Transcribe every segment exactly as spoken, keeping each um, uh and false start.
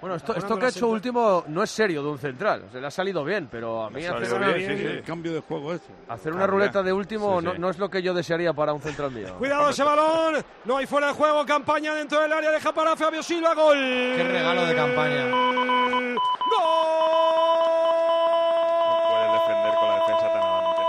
Bueno, esto, esto que ha hecho último no es serio de un central. Se le ha salido bien, pero a mí hacer una, bien, sí, sí. El cambio de juego este. Hacer una ruleta de último sí, sí. No, no es lo que yo desearía para un central mío. Cuidado ese balón. No hay fuera de juego. Campaña dentro del área. Deja para Fabio Silva. Gol. Qué regalo de Campaña. Gol. No puedes defender con la defensa tan adelante.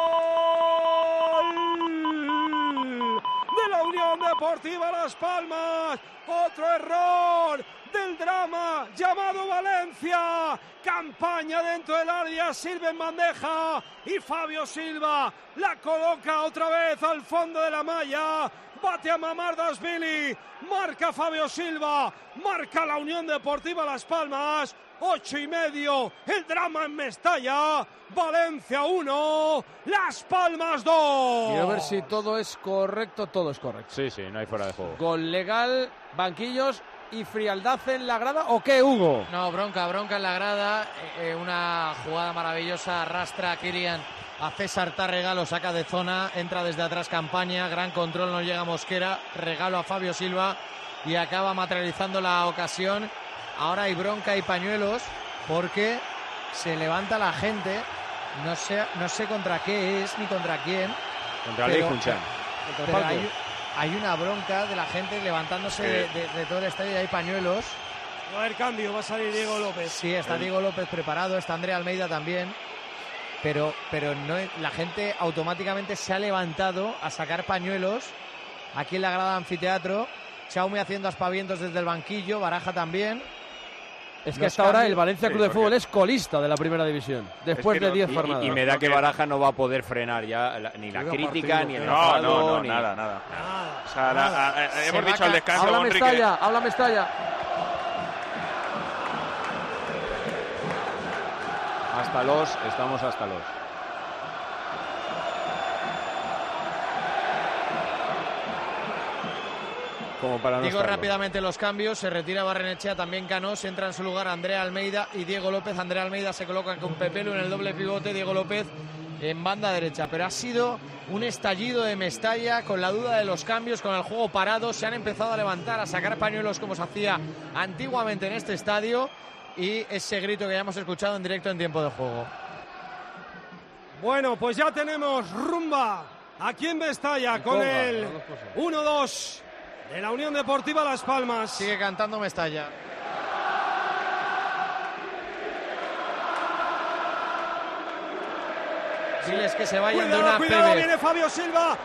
De la Unión Deportiva Las Palmas. Otro error del drama llamado Valencia. Campaña dentro del área, sirve en bandeja y Fabio Silva la coloca otra vez al fondo de la malla. Bate a Mamardashvili, marca Fabio Silva, marca la Unión Deportiva Las Palmas. Ocho y medio, el drama en Mestalla. Valencia uno, Las Palmas dos. Quiero ver si todo es correcto. Todo es correcto. Sí, sí, no hay fuera de juego. Gol legal, banquillos y frialdad en la grada. ¿O qué, Hugo? No, bronca, bronca en la grada. Eh, una jugada maravillosa. Arrastra a Kirian a César Tárrega, lo saca de zona. Entra desde atrás Campaña. Gran control, no llega Mosquera. Regalo a Fabio Silva y acaba materializando la ocasión. Ahora hay bronca y pañuelos porque se levanta la gente. No sé, no sé contra qué es ni contra quién. Contra Ley Funchal. Pero hay, hay una bronca de la gente levantándose de, de, de todo el estadio y hay pañuelos. Va a haber cambio, va a salir Diego López. Sí, está Diego López preparado, está Andrea Almeida también. Pero, pero no, la gente automáticamente se ha levantado a sacar pañuelos aquí en la grada de anfiteatro. Chaume haciendo aspavientos desde el banquillo, Baraja también. Es que hasta ahora el Valencia Club sí, de Fútbol es colista de la primera división, después es que de diez no, jornadas. Y, y me da que Baraja no va a poder frenar ya la, ni la crítica, partido, ni el no, enfado, no, no, ni... nada, nada. nada. O sea, nada. La, a, a, hemos dicho al descanso, habla Mestalla, habla Mestalla. Hasta los, estamos hasta los. Como para no Digo estarlo. rápidamente los cambios, se retira Barrenechea, también Canós, entra en su lugar Andrea Almeida y Diego López. Andrea Almeida se coloca con Pepelu en el doble pivote, Diego López en banda derecha. Pero ha sido un estallido de Mestalla con la duda de los cambios, con el juego parado. Se han empezado a levantar, a sacar pañuelos como se hacía antiguamente en este estadio y ese grito que ya hemos escuchado en directo en tiempo de juego. Bueno, pues ya tenemos rumba aquí en Mestalla con el uno dos. De la Unión Deportiva Las Palmas. Sigue cantando Mestalla. Diles que se vayan cuidado, de una cuidado, P B. viene Fabio Silva.